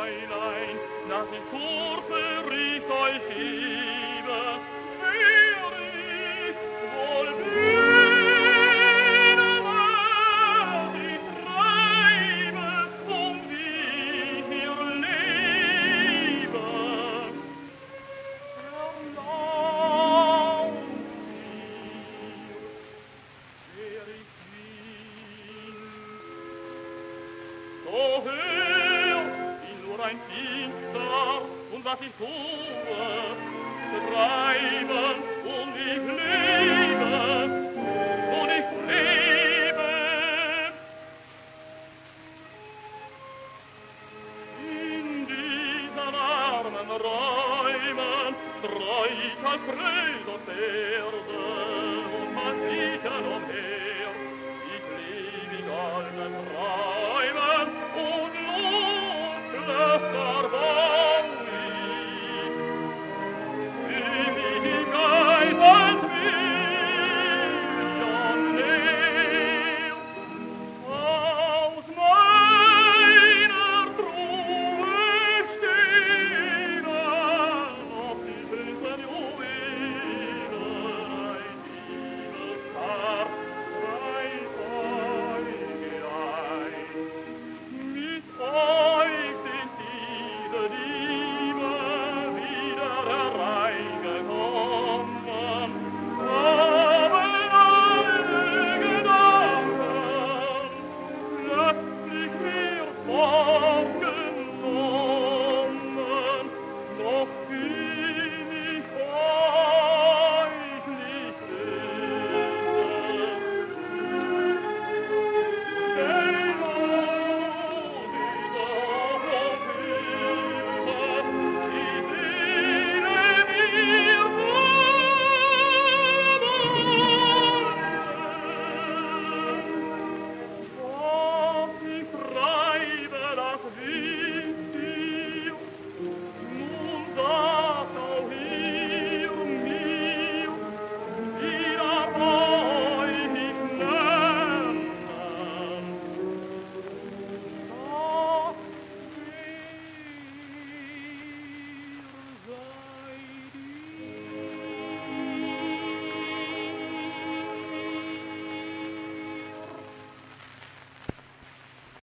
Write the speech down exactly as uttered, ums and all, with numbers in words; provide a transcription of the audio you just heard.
Fräulein, das ich kurze Riech euch gebe, wer ich wohl bin, was ich treibe und wie ich hier lebe. Erlaubt mir, wer ich bin. So hör, bin nur ein Finster, und was ich tue, treiben und ich lebe, und ich lebe. In diesen armen Räumen treu ich als Pröd und Erde und mal sicher umher.